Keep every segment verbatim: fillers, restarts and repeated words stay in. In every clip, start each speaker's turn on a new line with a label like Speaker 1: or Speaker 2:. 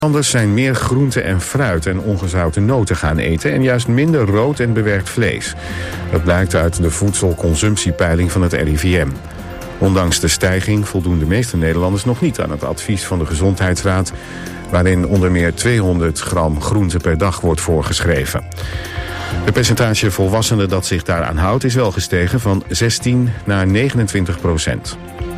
Speaker 1: Anders zijn meer groente en fruit en ongezouten noten gaan eten en juist minder rood en bewerkt vlees. Dat blijkt uit de voedselconsumptiepeiling van het R I V M. Ondanks de stijging voldoen de meeste Nederlanders nog niet aan het advies van de Gezondheidsraad, waarin onder meer tweehonderd gram groente per dag wordt voorgeschreven. Het percentage volwassenen dat zich daaraan houdt is wel gestegen van zestien naar negenentwintig procent.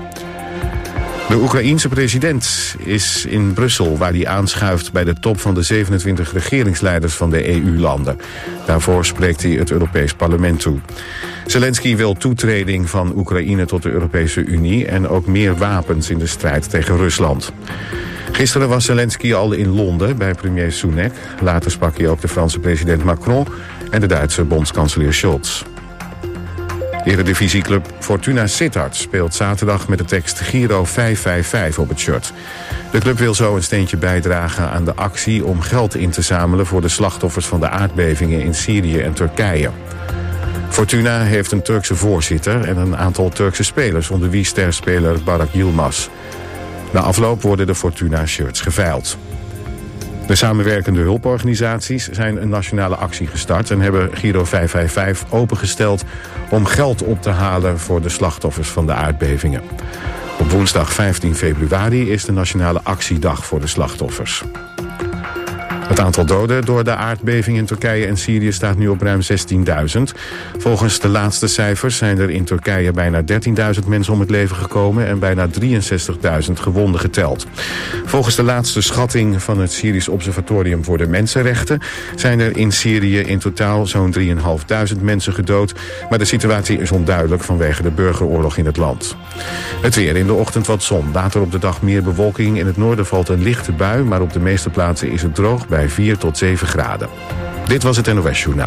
Speaker 1: De Oekraïense president is in Brussel, waar hij aanschuift bij de top van de zevenentwintig regeringsleiders van de E U-landen. Daarvoor spreekt hij het Europees Parlement toe. Zelensky wil toetreding van Oekraïne tot de Europese Unie en ook meer wapens in de strijd tegen Rusland. Gisteren was Zelensky al in Londen bij premier Sunak. Later sprak hij ook de Franse president Macron en de Duitse bondskanselier Scholz. Eredivisieclub Fortuna Sittard speelt zaterdag met de tekst Giro vijf vijf vijf op het shirt. De club wil zo een steentje bijdragen aan de actie om geld in te zamelen voor de slachtoffers van de aardbevingen in Syrië en Turkije. Fortuna heeft een Turkse voorzitter en een aantal Turkse spelers, onder wie sterspeler Barak Yilmaz. Na afloop worden de Fortuna-shirts geveild. De samenwerkende hulporganisaties zijn een nationale actie gestart en hebben Giro vijf vijf vijf opengesteld om geld op te halen voor de slachtoffers van de aardbevingen. Op woensdag vijftien februari is de nationale actiedag voor de slachtoffers. Het aantal doden door de aardbeving in Turkije en Syrië staat nu op ruim zestienduizend. Volgens de laatste cijfers zijn er in Turkije bijna dertienduizend mensen om het leven gekomen en bijna drieënzestigduizend gewonden geteld. Volgens de laatste schatting van het Syrisch Observatorium voor de Mensenrechten zijn er in Syrië in totaal zo'n drieënhalfduizend mensen gedood, maar de situatie is onduidelijk vanwege de burgeroorlog in het land. Het weer: in de ochtend wat zon, later op de dag meer bewolking. In het noorden valt een lichte bui, maar op de meeste plaatsen is het droog bij vier tot zeven graden. Dit was het N O S Journaal.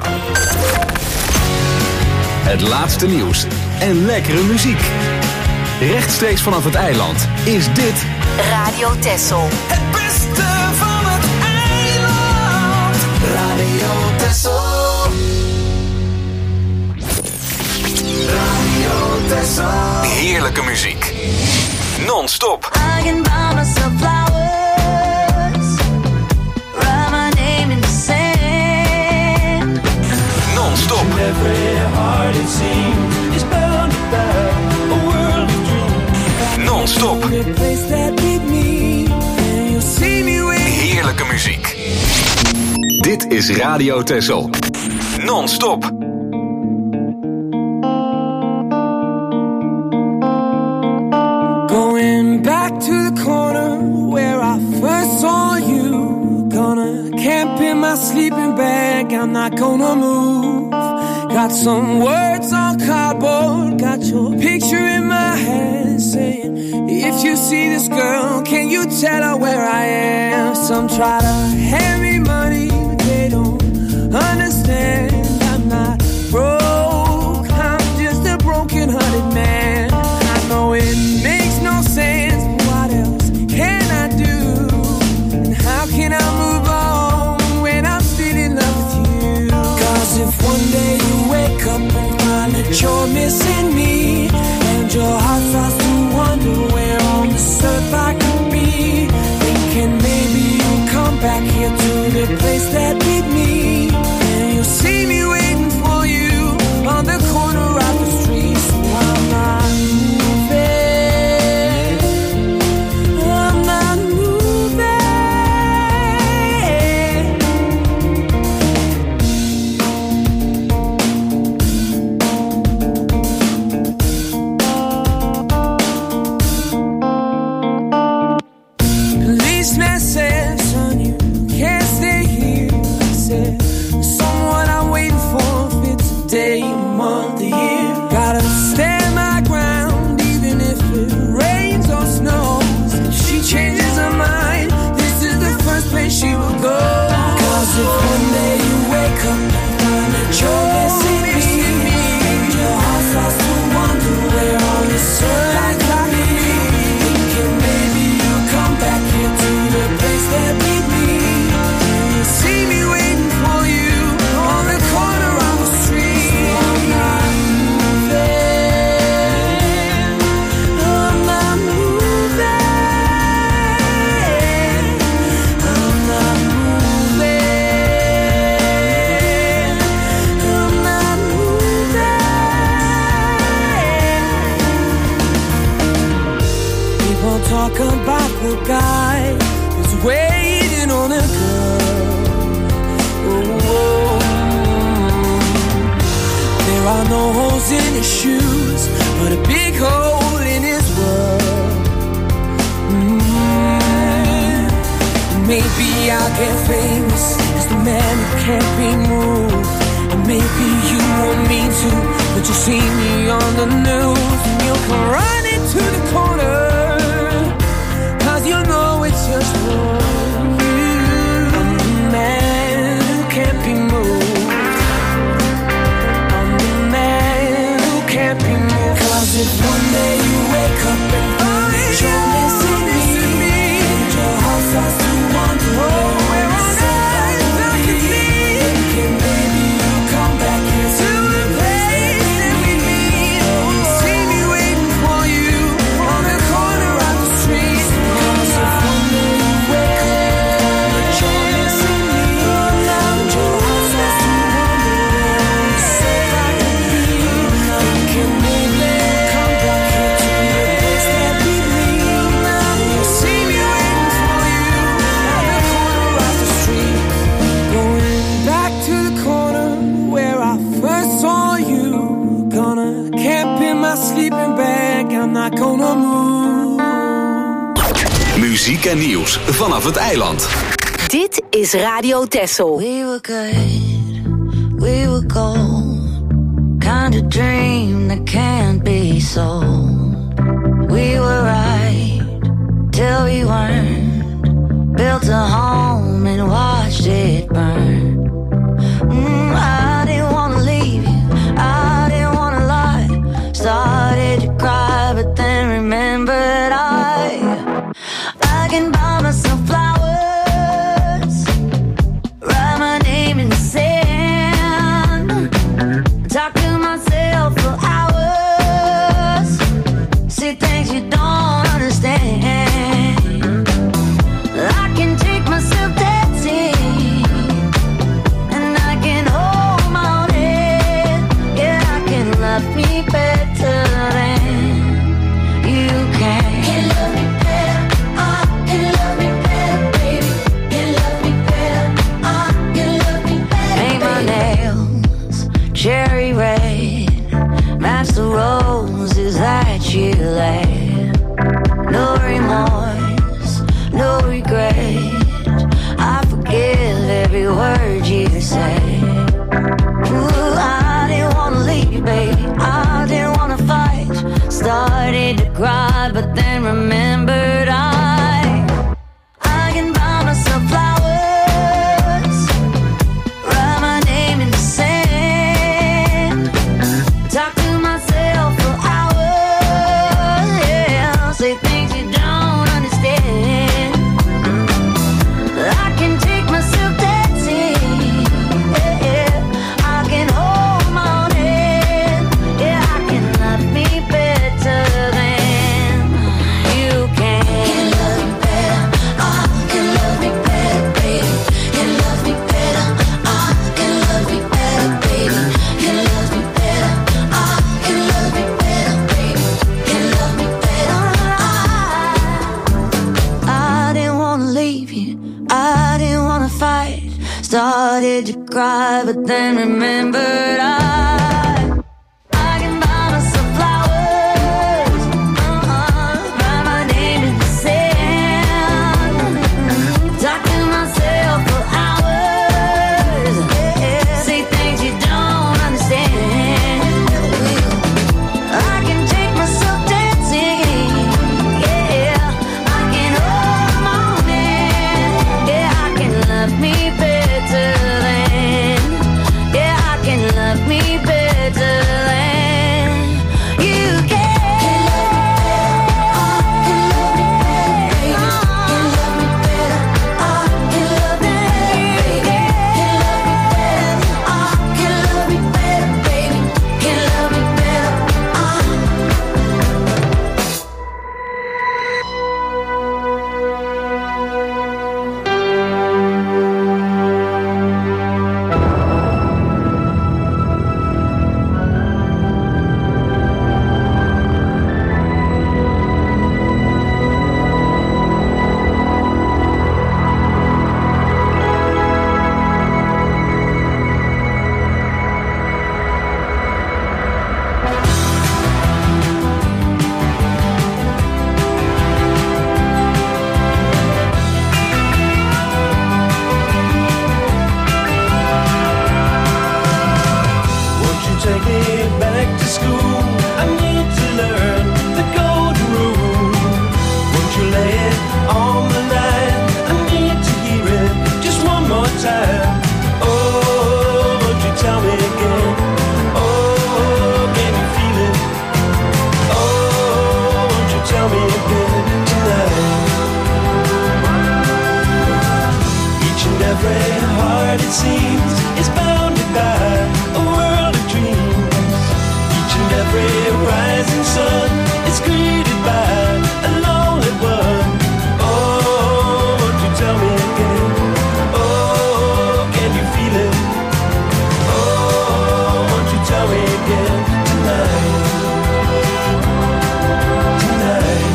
Speaker 2: Het laatste nieuws en lekkere muziek. Rechtstreeks vanaf het eiland is dit
Speaker 3: Radio Texel.
Speaker 4: Het beste van het eiland. Radio Texel. Radio Texel.
Speaker 2: heerlijke muziek. Non-stop.
Speaker 3: I can buy myself flowers, write my name in the sand.
Speaker 2: Non-stop.
Speaker 4: Every heart it seems is bound to bear a world of dreams.
Speaker 2: Non-stop.
Speaker 4: Replace that with me and you'll see me with.
Speaker 2: Heerlijke muziek. Dit is Radio Texel. Non-stop.
Speaker 4: Going back to the corner where I first saw you. Gonna camp in my sleeping bag, I'm not gonna move. Got some words on cardboard, got your picture in my hand, saying, if you see this girl, can you tell her where I am? Some try to hand me money, but they don't understand. I'm not broke, I'm just a broken-hearted man. I know it makes no sense, but what else can I do? And how can I move on when I'm still in love with you? Cause if one day you wake up and find that you're missing me, and your heart starts to wonder where on this earth I could be, thinking maybe you'll come back here to the guy who's waiting on a girl. Oh, oh. There are no holes in his shoes, but a big hole in his world. Mm. Maybe I'll get famous as the man who can't be moved. And maybe you want me to, but you see me on the news and you'll come running to the corner, cause you know it's just for you. I'm the man who can't be moved. I'm the man who can't be moved. Cause if one day you wake up and find you're missing me, and your heart starts to wonder where on earth I could be, thinking maybe you'll come back here to the place that we meet. See me waiting for you on the corner of the street. Cause if one day you wake up but you're missing me, and your heart starts to wonder where on earth I could be, thinking maybe you'll come back here to the place that we meet. You'll see me waiting for you on the corner of the street. Going back to the corner where I first saw you. Gonna camp in my sleeping bag, I'm not gonna move.
Speaker 2: Muziek en nieuws vanaf het eiland.
Speaker 5: Dit is Radio Texel.
Speaker 3: We were good, we were gold. Kind of dream that can't be sold. We were right till we weren't. Built a home and watched it burn. Mm, I didn't wanna leave you, I didn't wanna lie. Started to cry, but then remembered I I can buy myself flowers, write my name in the sand, talk to myself for hours, see things you don't understand. I can take myself dancing, and I can hold my own head. Yeah, I can love me better than you can. Can love me better, I can love me better, baby. Can love me better, I can love me better. Paint my nails cherry red, match the roses that you laid. No remorse, no regret. I forgive every word you say. Ooh, I didn't wanna leave you, baby. I didn't wanna fight. Started to cry, but then remembered I I can buy myself flowers, write my name in the sand, talk to myself for hours, yeah, say things you don't understand. I can take myself dancing, yeah, yeah. I can hold my own head, yeah, I can love me better than you can. Can love me better, I can love me better, baby. Can love me better, I can love me better, baby. Can love me better, I can love me better, baby. Can love me better, I I didn't wanna leave you, I didn't wanna fight. Started to cry, but then remembered I I can buy myself flowers, uh-uh, write my name in the sand, talk to myself for hours, yeah, say things you don't understand. I can take myself dancing, yeah, I can hold my own hand, yeah, I can love me better than, yeah, I can love me better.
Speaker 6: and every heart, it seems, is bounded by a world of dreams. Each and every rising sun is greeted by a lonely one. Oh, won't you tell me again? Oh, can you feel it? Oh, won't you tell me again tonight? Tonight.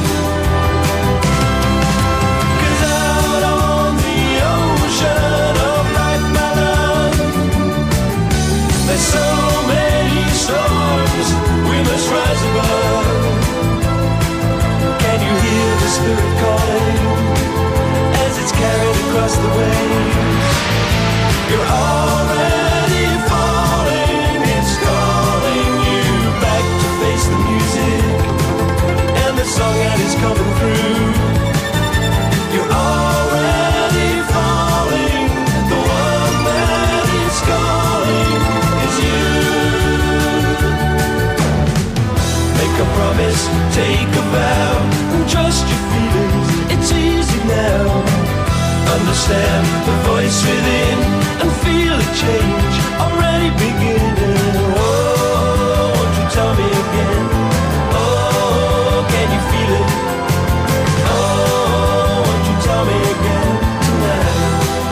Speaker 6: 'Cause out on the ocean of life, my love, there's so many storms we must rise above. Can you hear the spirit calling as it's carried across the waves? You're already falling, it's calling you back to face the music and the song that is coming through. You're already falling, the one that is calling is you. Make a promise, take a vow, and trust your feelings, it's easy now. Understand the voice within and feel a change already beginning. Oh, won't you tell me again? Oh, can you feel it? Oh, won't you tell me again tonight?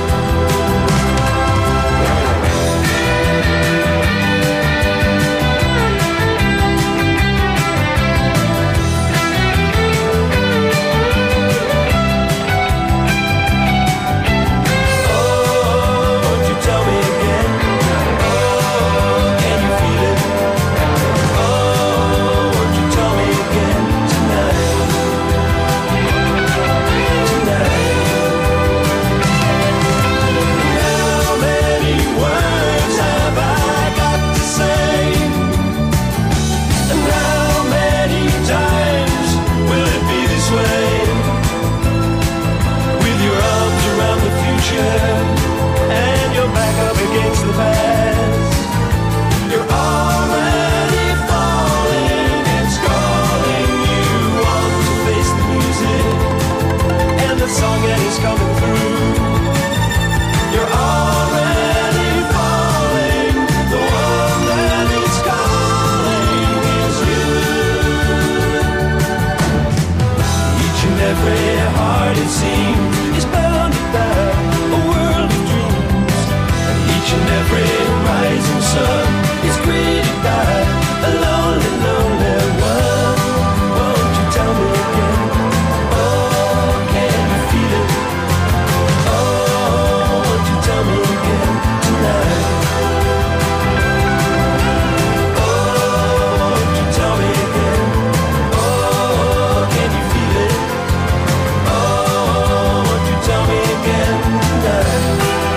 Speaker 6: And you're back up against the past. You're already falling, it's calling you on to face the music and the song that is coming through. You're already falling, the one that is calling is you. Each and every heart, it seems, is bounded by a world of dreams, and each and every rising sun is greeted by a lonely, lonely one. Won't you tell me again? Oh, can you feel it? Oh, won't you tell me again tonight? Oh, won't you tell me again? Oh, can you feel it? Oh, won't you tell me again tonight?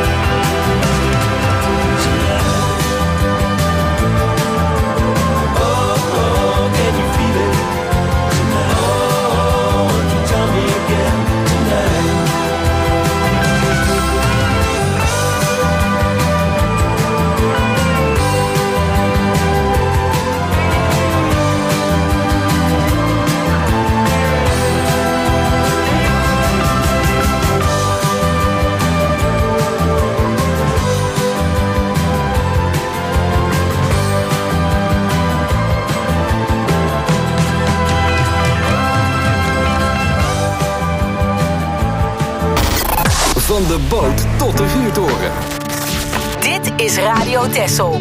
Speaker 2: Van de boot tot de vuurtoren.
Speaker 5: Dit is Radio Texel.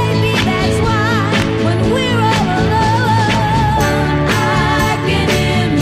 Speaker 7: When we're all alone, I can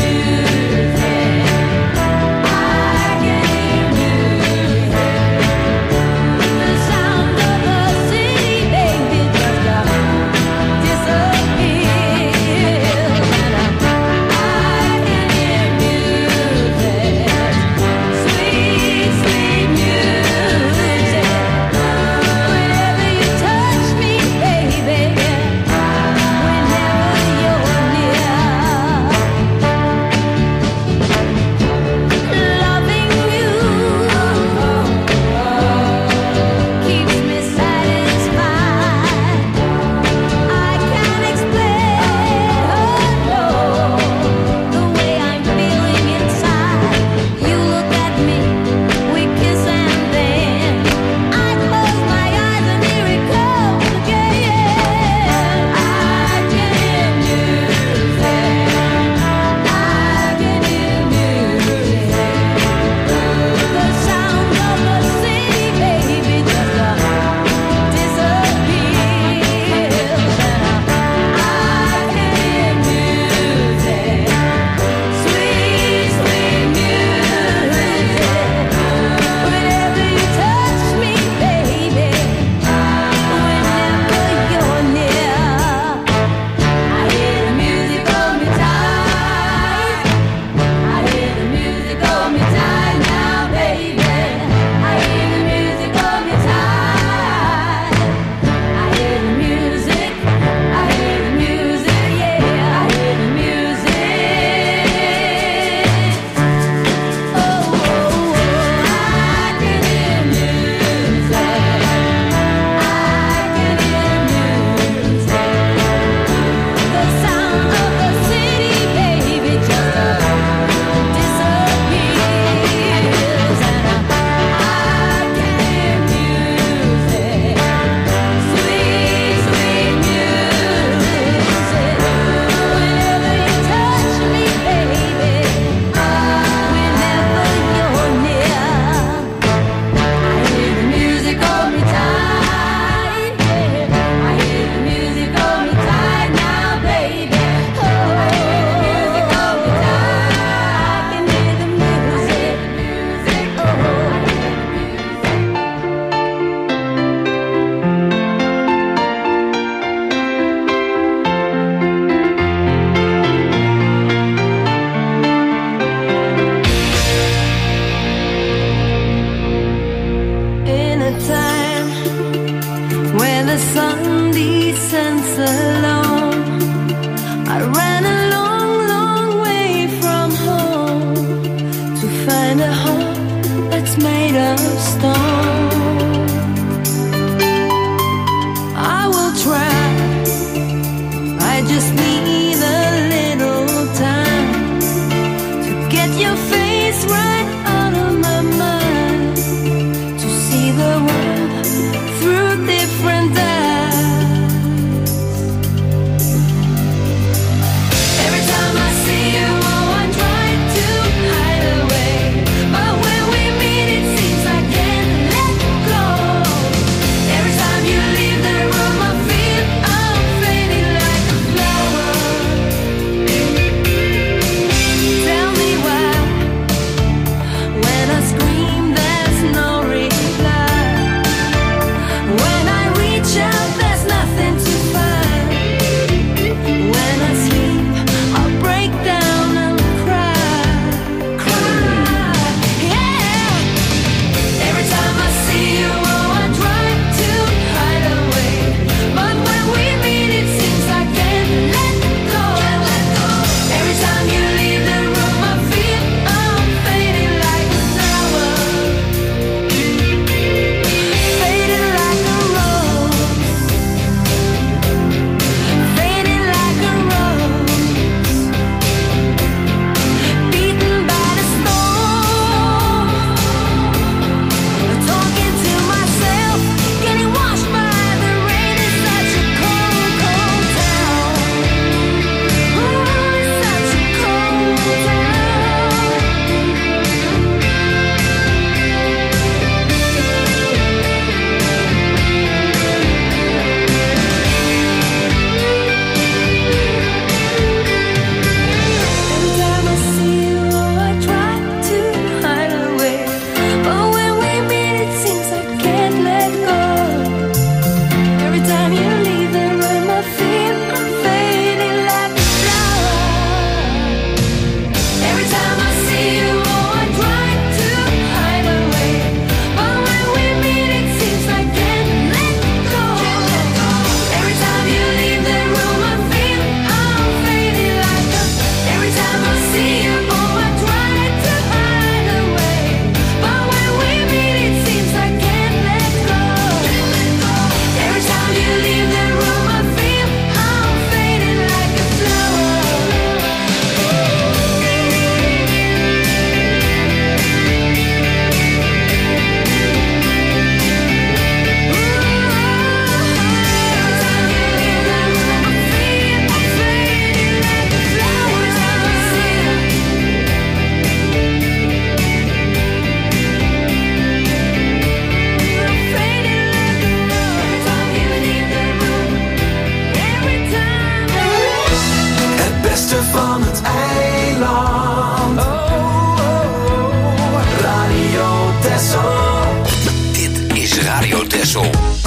Speaker 4: van het eiland. Oh, oh, oh. Radio Texel.
Speaker 2: Dit is Radio Texel.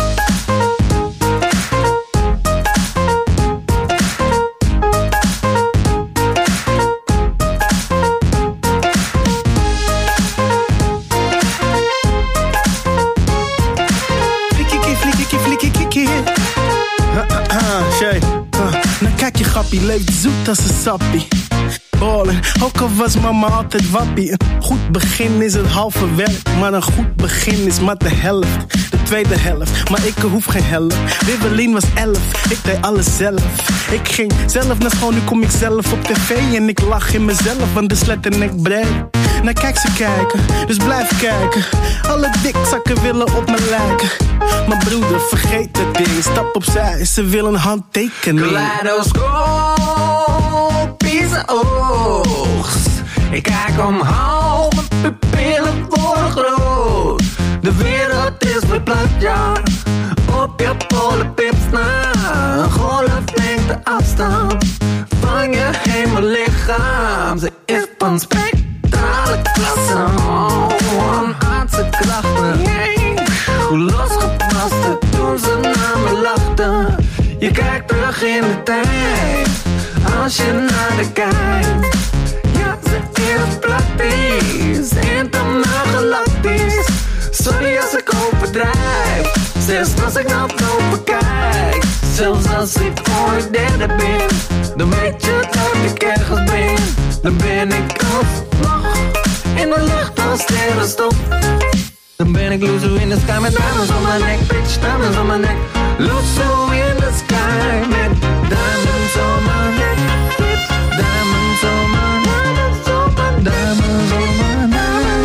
Speaker 7: Kijk je grappie, leeft zoet als een sappie. Ballen, ook al was mama altijd wappie. Een goed begin is het halve werk, maar een goed begin is maar de helft. De tweede helft, maar ik hoef geen helft. Wibbelin was elf, ik deed alles zelf. Ik ging zelf naar school, nu kom ik zelf op tv. En ik lach in mezelf, want de slet en ik breed. Nou kijk ze kijken, dus blijf kijken. Alle dikzakken willen op me lijken. Maar broeder, vergeet het ding, stap opzij, ze willen een handtekening.
Speaker 4: Kaleidoscoop is een oogst. Ik kijk omhoog, mijn pupillen worden groot. De wereld is verplaatst, ja. Op je polenpips na. Een golflengte afstand van je hemellichaam. Ze is van spectrale klasse. Oh, een aardse krachten. Hoe losgepast het toen ze naar me lachten. Je kijkt terug in de tijd, als je naar de kijkt. Ja, ze is praktisch, internaal galactisch. Sorry als ik overdrijf, zelfs als ik naar boven kijk. Zelfs als ik ooit derde ben, dan weet je dat ik ergens ben. Dan ben ik alsnog in de lucht als sterrenstof. Dan ben ik loezo in the sky met diamonds on my neck, bitch, diamonds on my neck. Loezo in the sky met diamonds on my neck, bitch, diamonds on my neck, diamonds on my neck.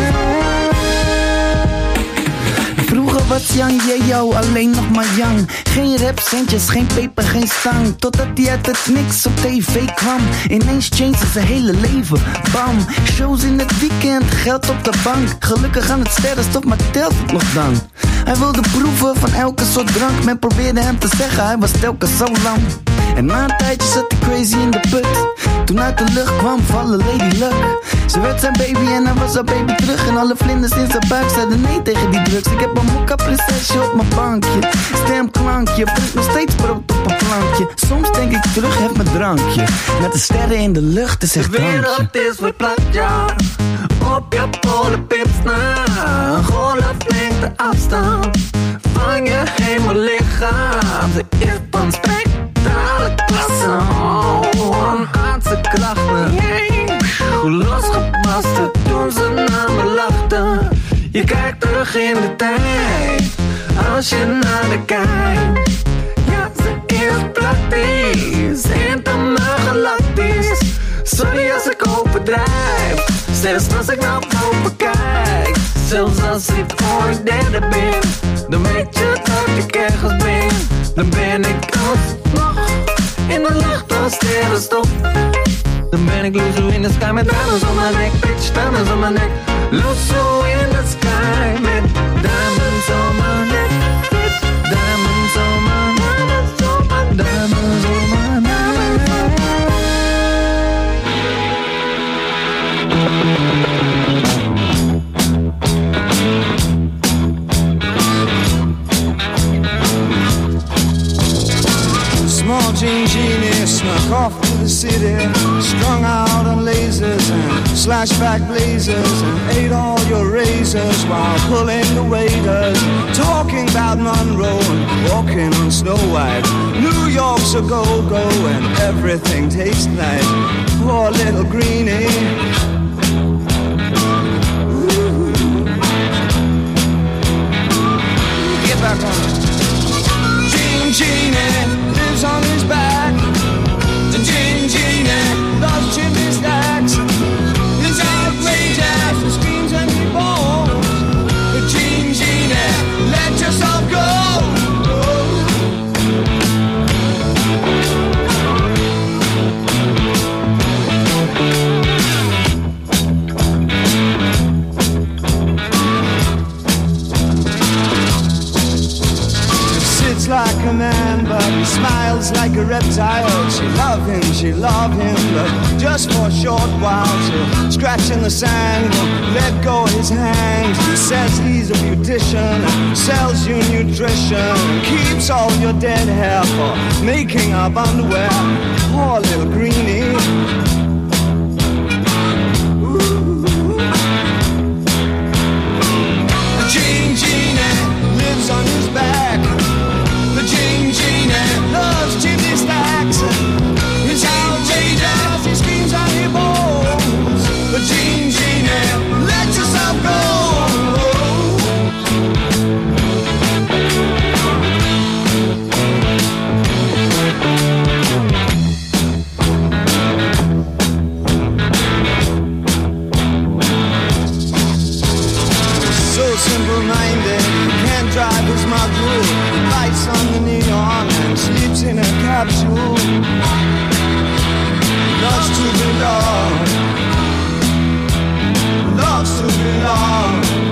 Speaker 8: Vroeger was Yang, yeah, yo, alleen nog maar Yang. Geen rapcentjes, geen peper, geen stang. Totdat hij uit het niks op tv kwam. Ineens changed zijn hele leven, bam. Shows in het weekend, geld op de bank. Gelukkig aan het sterrenstof, maar telt het nog dan? Hij wilde proeven van elke soort drank. Men probeerde hem te zeggen, hij was telkens zo lang. En na een tijdje zat hij crazy in de put. Toen uit de lucht kwam vallen Lady Luck. Ze werd zijn baby en hij was haar baby terug. En alle vlinders in zijn buik zeiden nee tegen die drugs. Ik heb een mokka prinsesje op mijn bankje. Stemklankje, brengt nog steeds brood op een plankje. Soms denk ik terug, heb mijn drankje. Met de sterren in de lucht, is echt drankje.
Speaker 4: De wereld is verplaatst, ja. Op je polenpips na. Een golflengte afstand van je hemellichaam. Ze is van spectrale klasse. Oh, een aardse krachten. Hoe losgepast het toen ze naar me lachten. Je kijkt terug in de tijd, als je naar de kijkt. Ja, ze is praktisch, internaal galactisch. Sorry als ik overdrijf, zelfs als ik naar boven kijk. Zelfs als ik ooit derde ben, dan weet je dat ik ergens ben. Dan ben ik alsnog in de lucht als sterrenstof. Dan ben ik loezo in the sky met diamonds on my neck, bitch, diamonds on my neck. Loezo in the sky met diamonds on my neck, bitch, diamonds on my neck, diamonds on my neck.
Speaker 9: Small jean genie snuck off to the city, strung out on lasers and slashback blazers, and ate all your razors while pulling the waiters, talking about Monroe and walking on Snow White. New York's a go-go and everything tastes nice. Poor little greenie. Ooh. Get back on it. Jean Genie lives on his back. The Jean Genie loves chimney stacks. His outrageous, he screams and he bones. The Jean Genie, let yourself go. Like a man, but he smiles tired. She love him, she love him, but just for a short while. She'll scratch in the sand, won't let go of his hand. He says he's a beautician, sells you nutrition, keeps all your dead hair for making up underwear. Poor little greenie. On his back, the Gene Genie loves chimney stacks. His outrageous, he screams out he bowls. The Gene Genie, let yourself go. So simple-minded, can't drive his Magoo, lights on the neon and sleeps in a capsule. Loves to belong, loves to belong.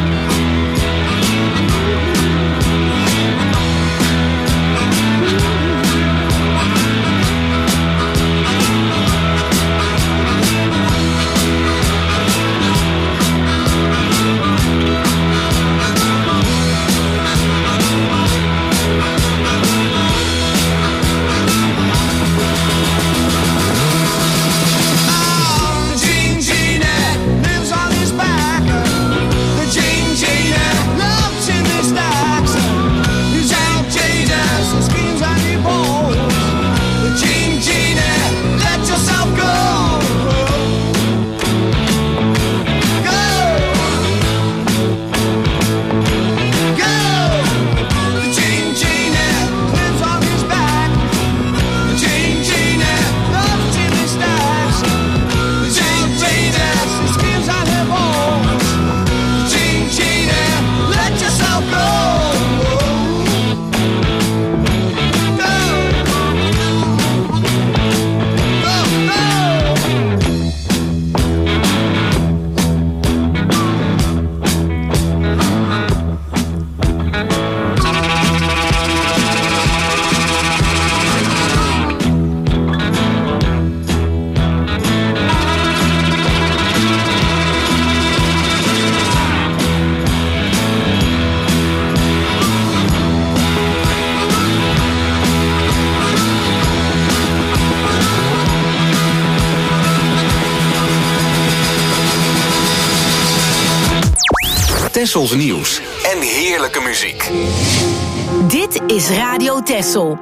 Speaker 2: Tessels nieuws en heerlijke muziek.
Speaker 5: Dit is Radio Tessel.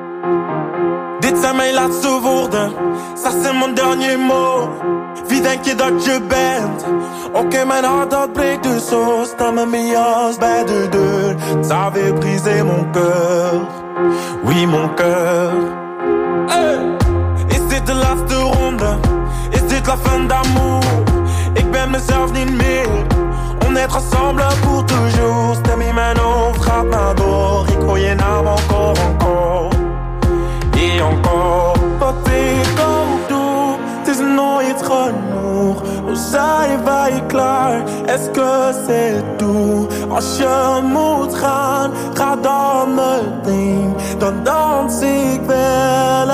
Speaker 10: Dit zijn mijn laatste woorden, ça c'est mon dernier mot. Wie denk je dat je bent? Oké, okay, mijn hart dat breekt dus zo. Sta met mijn jas bij de deur. Ça avait brisé mon cœur, oui mon cœur. Hey. Is dit de laatste ronde? Is dit la fin d'amour? Ik ben mezelf niet meer. On est ensemble pour toujours. Stem in mijn hoofd gaat maar door. Ik hoor je naam encore, encore. Et encore. Wat ik ook doe, het is nooit genoeg. We zijn wij klaar, est-ce que c'est tout? Als je moet gaan, ga dan meteen. Dan dans ik wel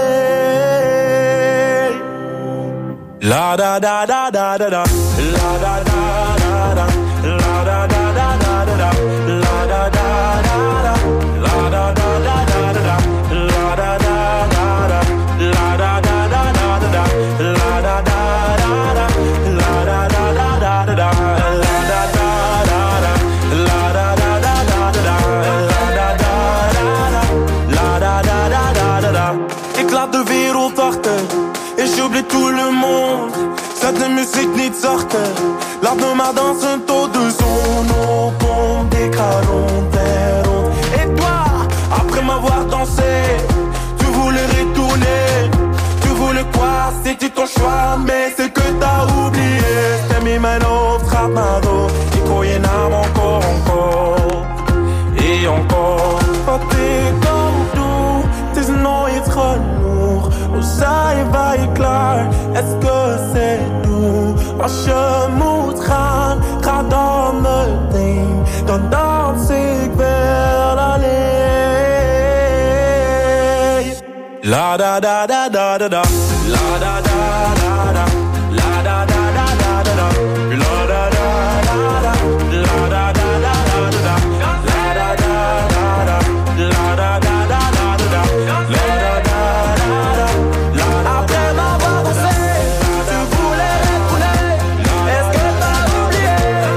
Speaker 10: alleen. La da da da da da da. La da da da da. La da da da da da da. La da da da da. La da da da da da. La da da da da. La da da da da da. La da da da da. La da da da da da. La da da da da. La da da da da da. La da da da da. La da da da da da. Ik laat de wereld achter. Et j'oublie tout le monde. Zet de muziek niet zachter. Laat me maar dansen tot de zon opkomt. Ik ga rond en rond. Et toi, après m'avoir dansé, tu voulais retourner. Tu voulais quoi? C'était ton choix, mais c'est que t'as oublié. Stem in mijn hoofd gaat maar door. Ik hoor je naam encore, encore. Et encore. Wat ik ook doe, het is nooit genoeg. We zijn wij klaar, est-ce que c'est tout? Als je moet gaan, ga dan meteen. Dan dans ik wel alleen. La da da da da da da. La da da da da. La da da da da da da. La da da da da. La da da da da da. La da da da da. La da da da da da. La da da da da. Après m'avoir dansé, tu voulais retourner. Est-ce que t'as oublié?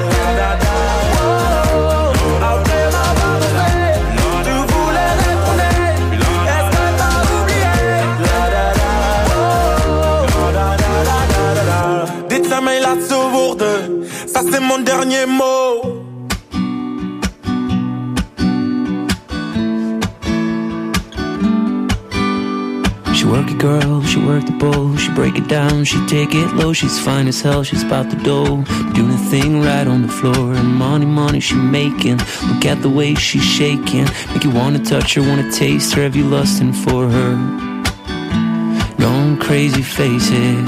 Speaker 10: Après m'avoir dansé, tu voulais retourner. Est-ce que t'as oublié? Dit aan mijn laatste woorden, ça c'est mon dernier mot.
Speaker 11: She work it, girl, she work the bowl. She break it down, she take it low. She's fine as hell, she's about the dough. Doing a thing right on the floor. And money, money she making. Look at the way she's shaking. Make you wanna touch her, wanna taste her. Have you lusting for her? Going crazy, face it.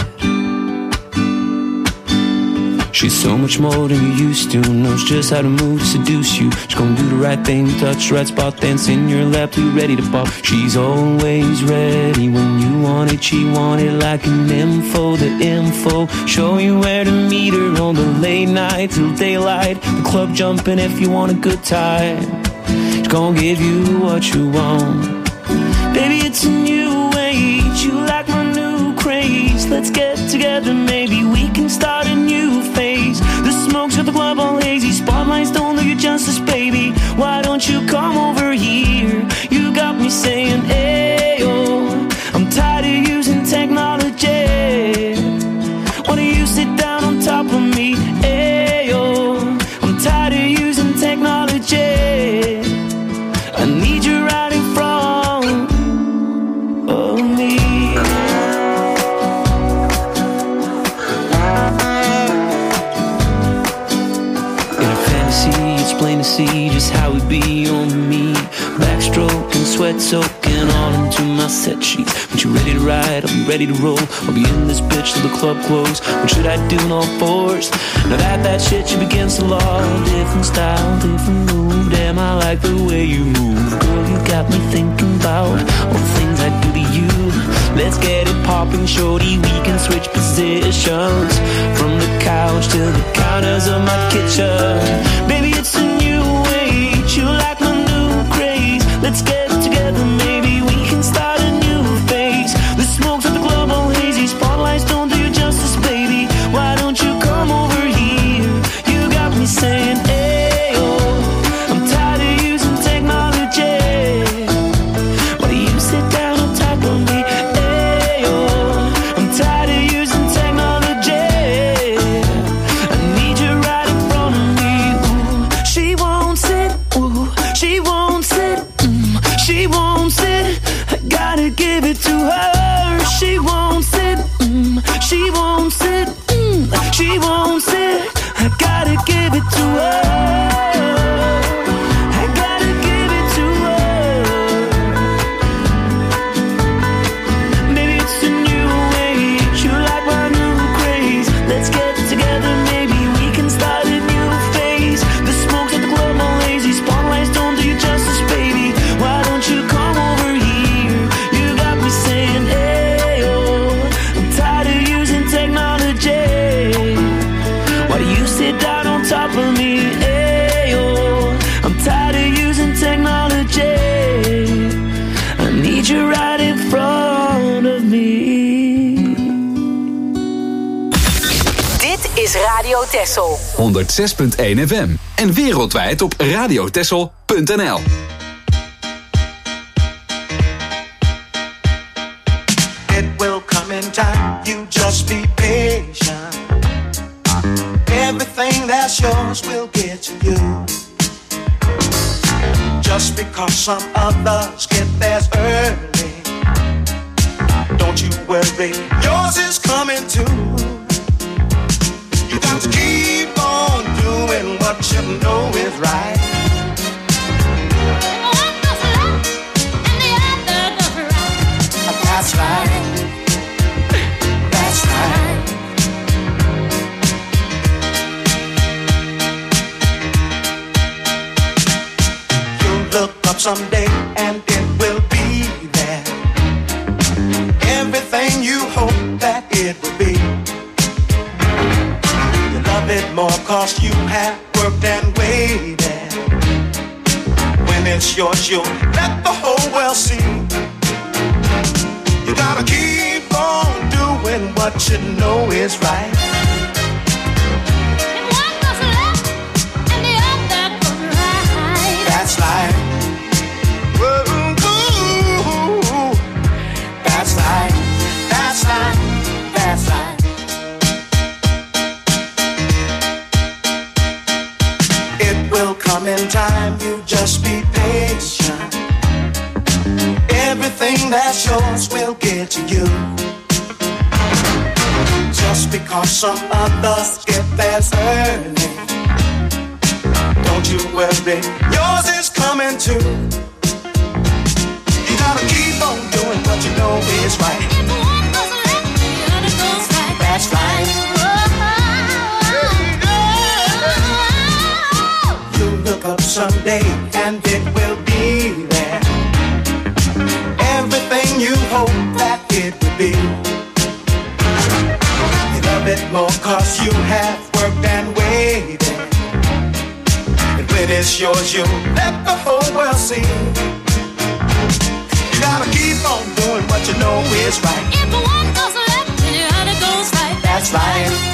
Speaker 11: She's so much more than you used to. Knows just how to move to seduce you. She's gonna do the right thing, touch the right spot, dance in your lap, be ready to pop. She's always ready when you want it. She want it like an info, the info. Show you where to meet her on the late night till daylight. The club jumping if you want a good time. She's gonna give you what you want. Baby, it's a new age. You like my new craze. Let's get together, maybe we can start a new phase. The smoke's got the club all hazy. Spotlights don't do you justice, baby. Why don't you come over here? You got me saying, ayo. I'm tired of using technology. Why don't you sit down on top of me? Ayo. I'm tired of using technology. I need you right in front of me. Plain to see just how we be on me. Backstroke and sweat soaking all into my set sheets. When you ready to ride, I'll be ready to roll. I'll be in this bitch till the club close. What should I do in all fours? Now that that shit you against the law. Different style, different move. Damn, I like the way you move. Girl, you got me thinking about all the things I do to you. Let's get it popping, shorty. We can switch positions from the couch to the counters of my kitchen. Baby, it's a new age. You like my new craze. Let's get together, maybe we can start a new phase. The smoke's at the club all hazy. Spotlights don't do you justice, baby. Why don't you come over here? You got me saying, ayo. I'm tired of using technology. Why do you sit down on top of me? Ayo. I'm tired of using technology. I need you right in front of me. Ooh, she won't sit. Ooh, she won't sit. Mm, she won't sit. I gotta give it to her. She won't sit. Mm, she won't sit. Mm, she won't sit. I gotta give it to her. I gotta give it to her. Maybe it's a new age. You like my new craze. Let's get together, maybe we can start a new phase. The smoke's at the club all lazy. Spotlights don't do you justice, baby. Why don't you come over here? You got me saying, ayo. I'm tired of using technology. Why do you sit down on top of me? Ayo. I'm tired of using technology. I need you right in front of me.
Speaker 5: Dit is Radio Texel.
Speaker 2: honderd zes punt één F M. En wereldwijd op radiotexel punt n l.
Speaker 9: It will come in time, you just be patient. Everything that's yours will get to you. Just because some others get theirs early, don't you worry, yours is coming too. You got to keep on doing what you know is right. That's right. That's right. You'll look up someday and it will be there. everything you hope that it would be. You love it more cause you have worked and waited. When it's yours, you'll let the whole world see. You gotta keep on doing what you know is right.
Speaker 6: And one goes left and the other goes right.
Speaker 9: That's life. Whoa, ooh, that's life. That's life. That's life. It will come in time. You just be patient. Everything that's yours will get to you. Just because some others get theirs early, don't you worry, yours is coming too. You gotta keep on doing what you know is right.
Speaker 6: If one goes left, the other goes right.
Speaker 9: That's right. You look up someday and it will be there. Everything you hope that it would be. You love it more cause you have worked and waited. And when it's yours, you let the whole world see. You gotta keep on doing what you know is right.
Speaker 6: If one goes left, the other goes right.
Speaker 9: That's right.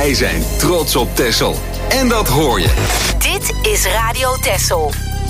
Speaker 2: Wij zijn trots op Texel. En dat hoor je.
Speaker 5: Dit is Radio Texel.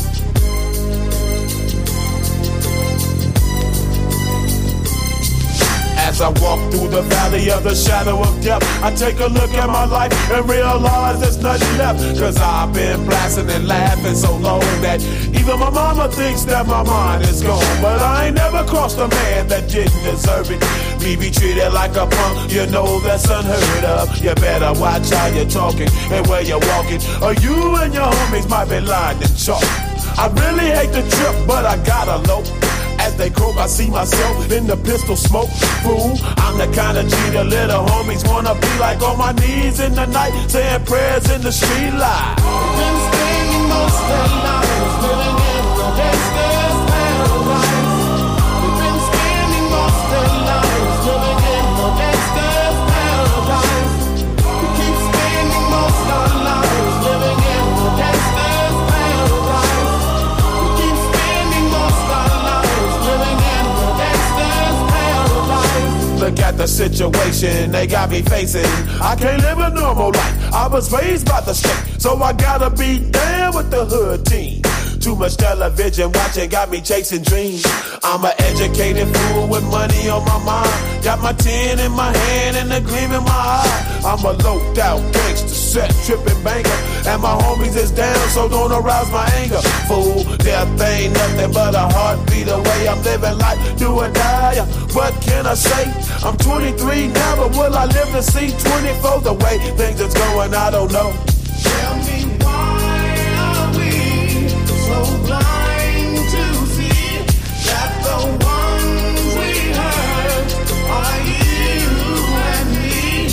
Speaker 10: As I walk through the valley of the shadow of death, I take a look at my life and realize there's nothing left. Cause I've been blasting and laughing so long that even my mama thinks that my mind is gone. But I ain't never crossed a man that didn't deserve it. Me be treated like a punk, you know that's unheard of. You better watch how you're talking and where you're walking, or you and your homies might be lined in chalk. I really hate the trip, but I gotta low. As they croak, I see myself in the pistol smoke. Fool, I'm the kind of G the little homies wanna be like, on my knees in the night, saying prayers in the street light.
Speaker 6: Been spending most of their lives living in the gangster's paradise. We've been spending most of their lives living in the gangster's paradise. We keep spending most of our lives living in the gangster's paradise. We keep spending most of our lives living in the gangster's paradise.
Speaker 10: Look at the situation they got me facing. I can't live a normal life. I was raised by the state, so I gotta be down with the hood team. Too much television watching got me chasing dreams. I'm an educated fool with money on my mind. Got my tin in my hand and a gleam in my eye. I'm a loped out gangster, set tripping banker, and my homies is down, so don't arouse my anger. Fool, death ain't nothing but a heartbeat away. I'm living life, do or die. What can I say? I'm twenty-three now, but will I live to see twenty-four? The way things is going, I don't know.
Speaker 6: Tell me why are we so blind to see that the ones we hurt are you and me?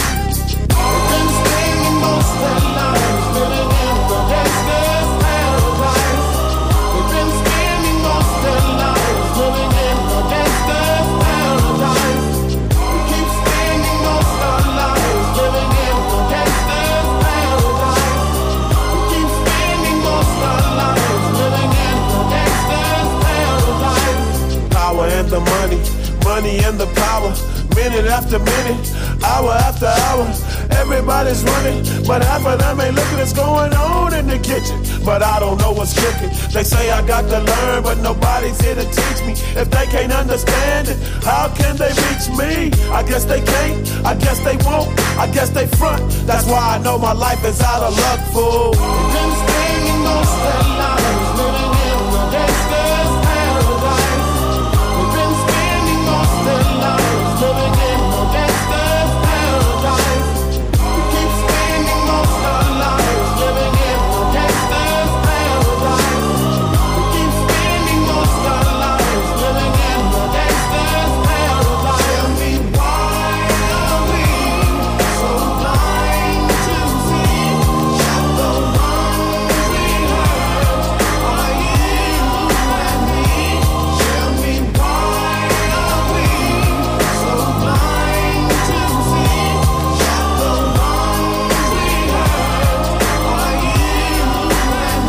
Speaker 6: We've been spending most of our lives living in the gangster's paradise. We've been spending most of our lives living in the gangster's paradise. We keep spending most of our lives living in the gangster's paradise. We keep spending most of our lives living in the gangster's paradise.
Speaker 10: Power and the money, money and the power. Minute after minute, hour after hour, everybody's running, but half of them ain't looking what's going on in the kitchen. But I don't know what's cooking. They say I got to learn, but nobody's here to teach me. If they can't understand it, how can they reach me? I guess they can't, I guess they won't, I guess they front. That's why I know my life is out of luck, fool.
Speaker 6: We've been spending most of our lives living in the gangster's paradise. We've been spending most of our lives living in the gangster's paradise. We keep spending most of our lives living in the gangster's paradise. We keep spending most of our lives living in the gangster's paradise. Tell me why are we so blind to see that the ones we hurt are you and me? Tell me why are we so blind to see that the ones we hurt are you and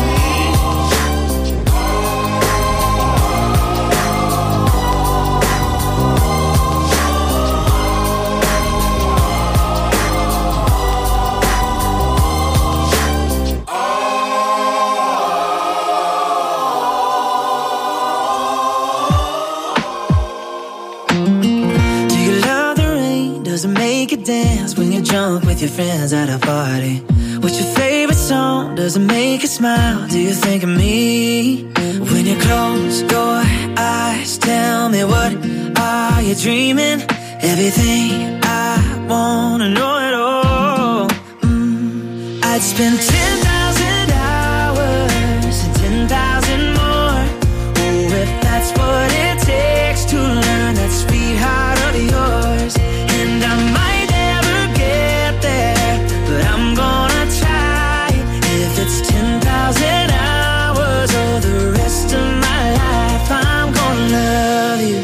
Speaker 6: me?
Speaker 8: Do you love the rain? Does it make you dance when you're drunk with your friends at a party? What's your favorite song? Does it make you smile? Do you think of me? When you close your eyes, tell me, what are you dreaming? Everything I wanna know it all. Mm, I'd spend ten thousand hours and ten thousand more. Oh, if that's what it takes to learn that sweetheart of yours. And I might never get there, but I'm gonna try. If it's ten thousand hours or the rest of my life, I'm gonna love you.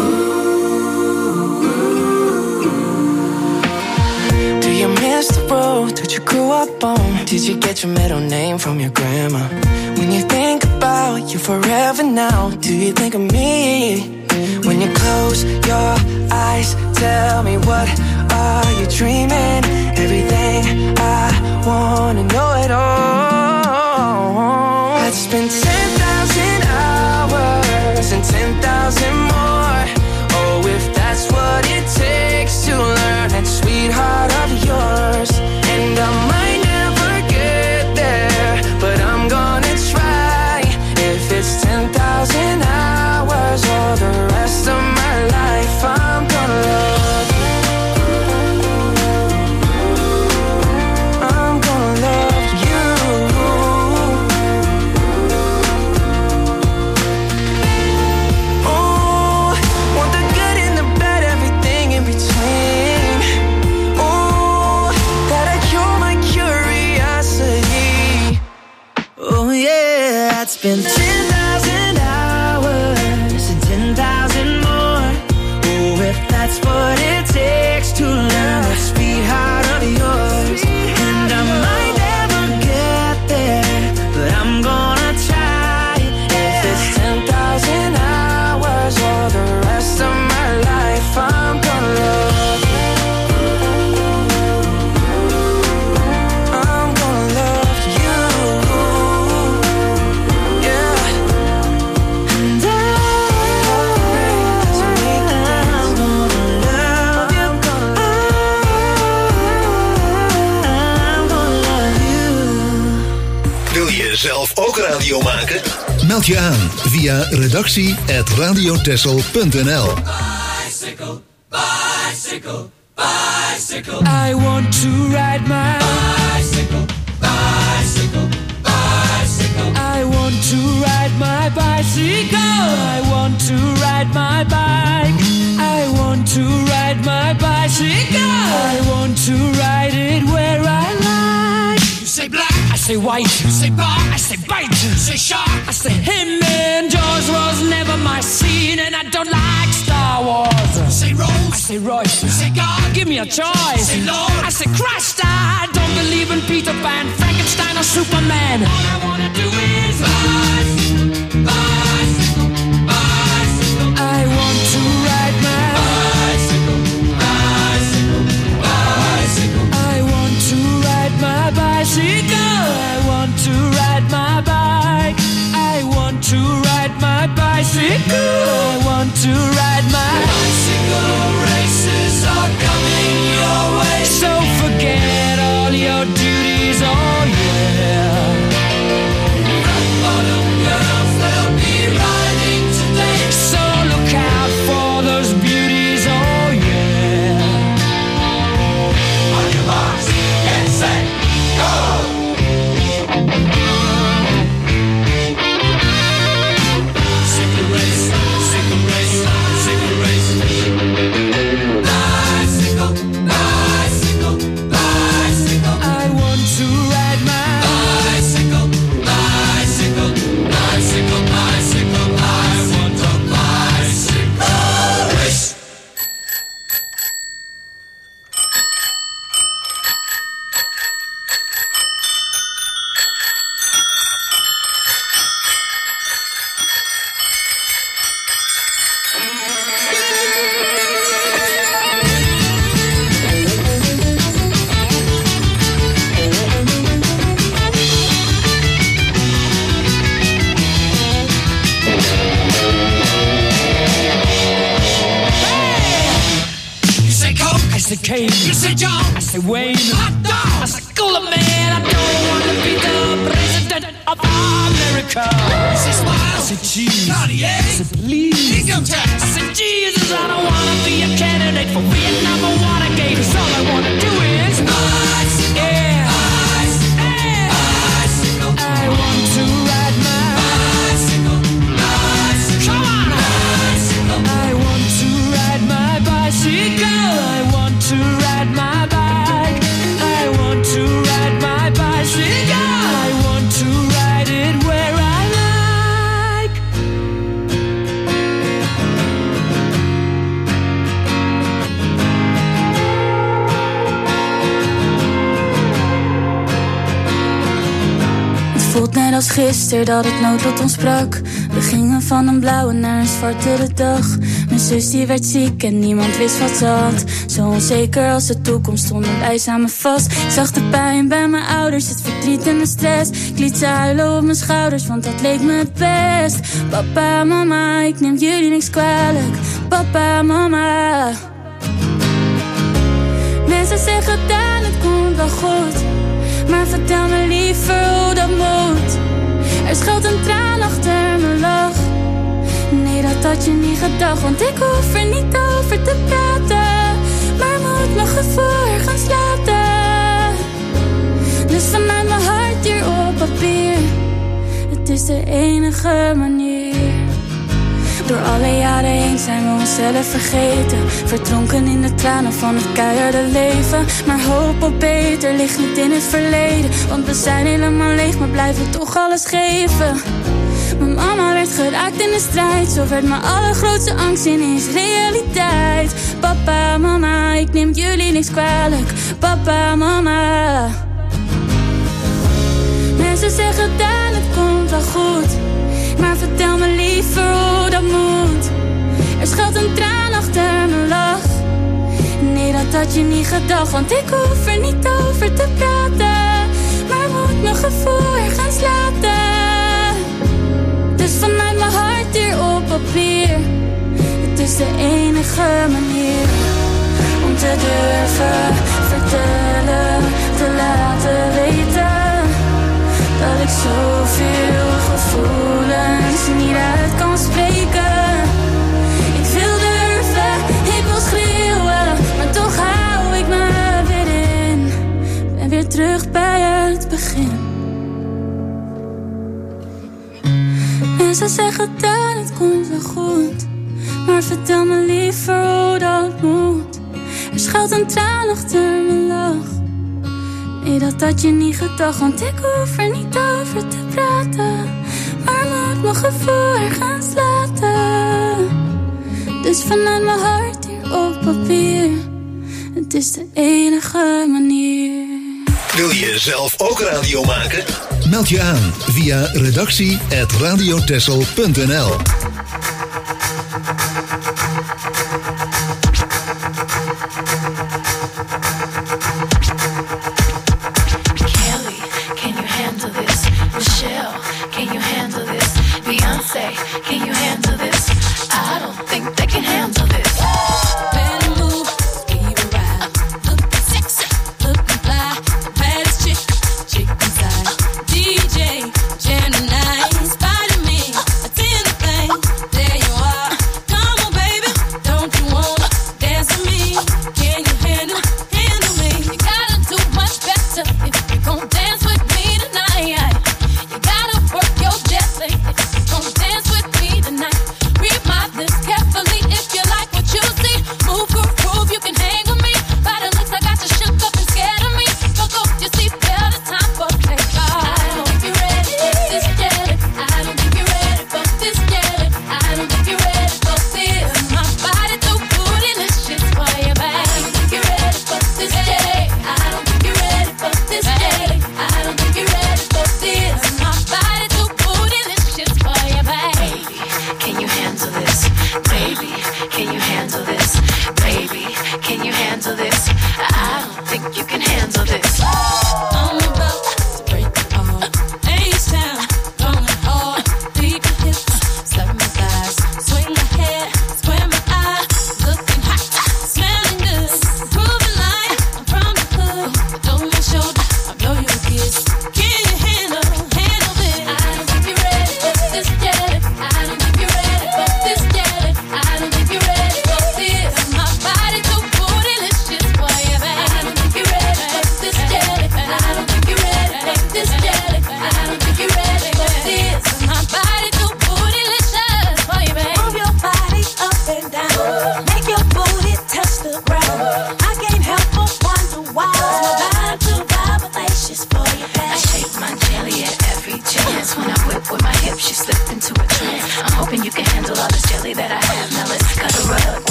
Speaker 8: Do you miss the road that you grew up on? Did you get your middle name from your grandma? When you think about you forever now, do you think of me?
Speaker 4: When you close your eyes, tell me what are you dreaming? Everything I wanna know it all. I'd spend ten thousand hours and ten thousand more. Oh, if that's what it takes to learn that sweetheart of yours. And I might never get there, but I'm gonna try. If it's ten thousand hours or the rest of my life, I'm gonna love you. I'm gonna love you. Oh, want the good and the bad, everything in between. Oh, gotta cure my curiosity. Oh yeah, I'd spend ten thousand hours and ten thousand more. Oh, if that's what it takes to learn that sweetheart of yours. And I might never get there, but I'm gonna try. If it's ten thousand hours or the rest of my life, I'm gonna love you. I'm gonna love you. Yeah. And I, doesn't make a difference. I'm gonna love you. I'm gonna love you.
Speaker 12: Wil je zelf ook radio maken? Meld je aan via redactie at radiotessel punt n l.
Speaker 6: Bicycle, bicycle, bicycle.
Speaker 4: I want to ride my
Speaker 6: bicycle, bicycle, bicycle.
Speaker 4: I want to ride my bicycle. I want to ride my bike. I want to ride my bicycle. I want to ride it where I like.
Speaker 6: You say black,
Speaker 4: I say white.
Speaker 6: you say bar,
Speaker 4: I say bite.
Speaker 6: you say shark.
Speaker 4: I say him and Jaws was never my scene, and I don't like Star Wars.
Speaker 6: You say Rose,
Speaker 4: I say Royce.
Speaker 6: you say God,
Speaker 4: Give me a choice.
Speaker 6: say Lord.
Speaker 4: I say Christ. I don't believe in Peter Pan, Frankenstein, or Superman.
Speaker 6: All I wanna do is bicycle, bicycle, bicycle.
Speaker 4: I want to ride my
Speaker 6: Bicycle, bicycle, bicycle.
Speaker 4: I want to ride my bicycle. I want to ride my bike. I want to ride my bicycle. I want to ride my
Speaker 6: Bicycle races are coming your way.
Speaker 4: So forget all your duties, oh yeah.
Speaker 6: Rock bottom girls, they'll be riding today.
Speaker 4: So look out for those beauties, oh yeah.
Speaker 6: On your marks, get set, go! Sickle race, sickle race, sickle race. Bicycle, bicycle, bicycle.
Speaker 4: I want to ride my
Speaker 6: Bicycle, bicycle, bicycle, bicycle. I want a bicycle race. You say Coke,
Speaker 4: I say Kane.
Speaker 6: you say John,
Speaker 4: I say Wayne.
Speaker 6: hot dog.
Speaker 4: I say cooler man. I don't want to be the president of America.
Speaker 6: You say smile,
Speaker 4: I say cheese.
Speaker 6: Cartier,
Speaker 4: I say please.
Speaker 6: income tax.
Speaker 4: I said, Jesus, I don't wanna be a candidate for Vietnam or Watergate. 'Cause all I wanna do is
Speaker 6: Bicycle,
Speaker 4: yeah,
Speaker 6: bicycle,
Speaker 4: yeah.
Speaker 6: bicycle,
Speaker 4: I want to ride my
Speaker 6: bicycle, bicycle.
Speaker 4: come on.
Speaker 6: Bicycle.
Speaker 4: I want to ride my bicycle. I want to ride my bike. I want to ride my bicycle. I want to ride it where I like.
Speaker 13: voelt net als gisteren dat het noodlot ons sprak. We gingen van een blauwe naar een zwartere dag. Mijn zus die werd ziek en niemand wist wat ze had. Zo onzeker als de toekomst stonden wij samen vast. Ik zag de pijn bij mijn ouders, het verdriet en de stress. Ik liet ze huilen op mijn schouders, want dat leek me het best. Papa, mama, ik neem jullie niks kwalijk. Papa, mama. Mensen zeggen dan het komt wel goed, maar vertel me liever hoe dat moet. Er schuilt een traan achter mijn lach. Nee, dat had je niet gedacht, want ik hoef er niet over te praten, maar moet mijn gevoel ergens laten. Dus vanuit mijn hart hier op papier, het is de enige manier. Door alle jaren heen zijn we onszelf vergeten, verdronken in de tranen van het keiharde leven. Maar hoop op beter ligt niet in het verleden, want we zijn helemaal leeg, maar blijven toch alles geven. Mijn mama werd geraakt in de strijd, zo werd mijn allergrootste angst ineens realiteit. Papa, mama, ik neem jullie niks kwalijk. Papa, mama. Mensen zeggen dan het komt wel goed, maar vertel me liever hoe dat moet. Er schuilt een traan achter mijn lach. Nee, dat had je niet gedacht, want ik hoef er niet over te praten, maar moet mijn gevoel ergens laten. Dus vanuit mijn hart hier op papier, het is de enige manier om te durven vertellen, te laten weten dat ik zoveel gevoelens niet uit kan spreken. Ik wil durven, ik wil schreeuwen, maar toch hou ik me weer in. Ben weer terug bij het begin. Mensen zeggen dat het komt wel goed, maar vertel me liever hoe dat moet. Er schuilt een traan achter mijn lach. Nee, dat had je niet gedacht, want ik hoef er niet over te praten, maar moet mijn gevoel ergens laten. Dus vanuit mijn hart hier op papier, het is de enige manier.
Speaker 12: Wil je zelf ook radio maken? Meld je aan via redactie at radiotessel punt n l.
Speaker 14: Michelle, can you handle this? Beyonce, can you handle this? I don't think they can handle this. Better move, keep it right. Looking sexy, looking fly. The baddest chick, chick inside. D J, jam tonight. Spider-Man, attend the thing.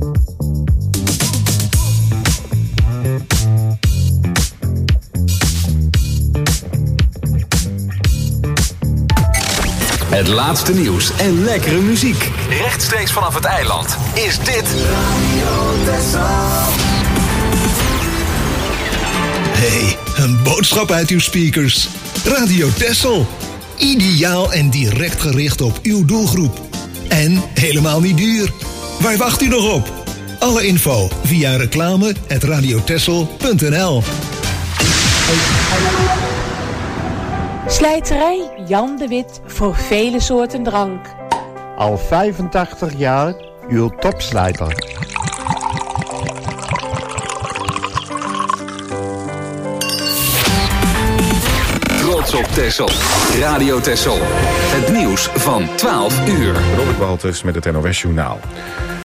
Speaker 2: Het laatste nieuws en lekkere muziek. Rechtstreeks vanaf het eiland is dit Radio Texel.
Speaker 12: Hey, een boodschap uit uw speakers. Radio Texel. Ideaal en direct gericht op uw doelgroep. En helemaal niet duur. Waar wacht u nog op? Alle info via reclame at radiotexel punt n l.
Speaker 15: Slijterij Jan de Wit voor vele soorten drank.
Speaker 16: Al vijfentachtig jaar uw topslijter.
Speaker 2: Trots op Texel. Radio Texel. Het nieuws van twaalf uur.
Speaker 1: Robert Walters met het N O S Journaal.